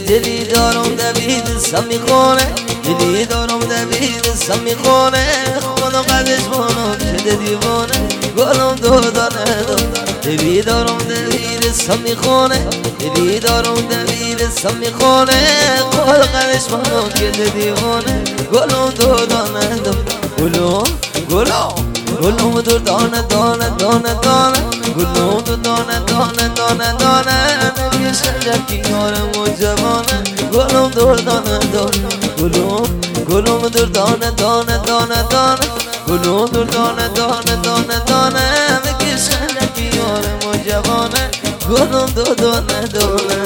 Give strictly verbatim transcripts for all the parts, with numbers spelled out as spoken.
دلی دارم دویدستم میخونه دلی دارم دویدستم میخونه خدا قدش بانم شده دیوانه گلم دو دانه دانه دلی دارم دویدستم میخونه دلی دارم دویدستم میخونه خدا قدش بانم شده دیوانه گلم دو دانه دانه گلم گلم گلم دو دانه دانه دانه دانه گلم دو دانه دانه دانه دانه نمیشه کنارم و جوانه گلم دور دانه دانه گلم گلم دور دانه دانه دانه دانه گلم دور دانه دانه دانه دانه نمیشه کنارم و جوانه گلم دور دانه دانه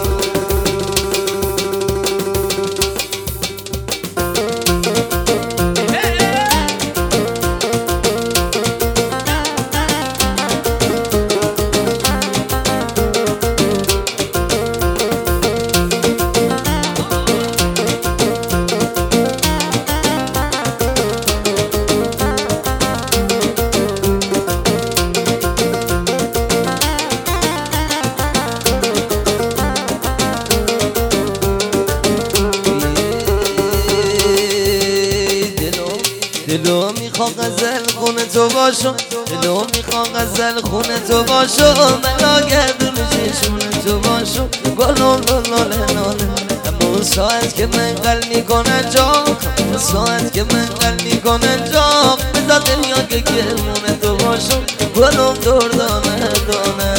دلو میخوام غزل خونه تو باشم دلو میخوام غزل خونه تو باشم ملا گردون چشمون تو باشم گلم لاله لاله اما ساعت که من قل میکنه جا اما ساعت که من قل میکنه جا بذار دنیا که گرمونه تو باشم گلم دور دانه دانه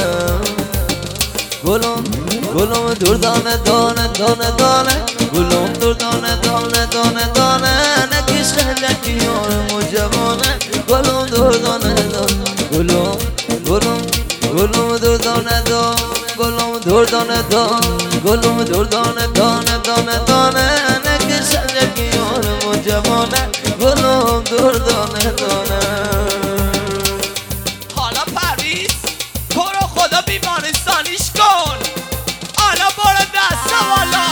گلم گلم دور دانه دانه دانه دانه گلم دور دانه دانه دانه دانه نکش خلکی یارم و جوانه گلم دور دانه دانه گلم گلم گلم دور دانه دانه گلم دور دانه دانه گلم دور دانه دانه دانه دانه نکش خلکی یارم و جوانه گلم دور دانه دانه حالا پرویز تو رو خدا بیمارستانیش کن حالا برو دستم والا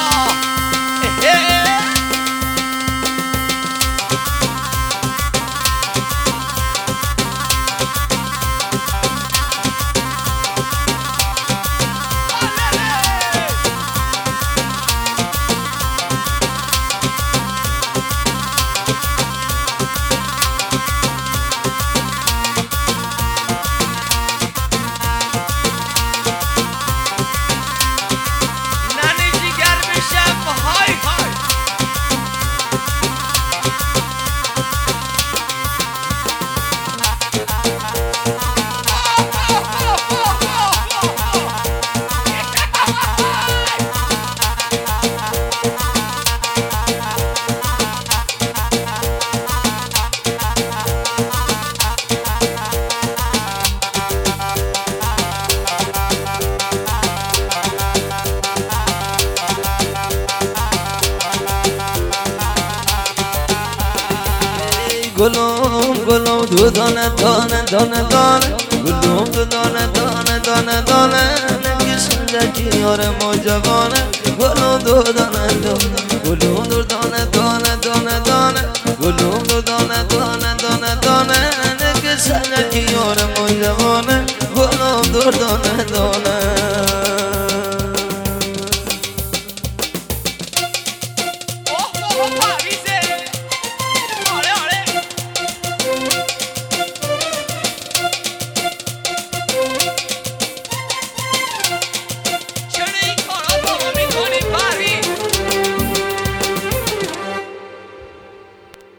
گلم گلم دو دانه دانه دانه دانه گلم دو دانه دانه دانه دانه نکش خلکی یارم و جوانه گلم دو دانه دانه گلم دو دانه دانه دانه دانه گلم دو دانه دانه دانه دانه نکش خلکی یارم و جوانه گلم دو دانه دانه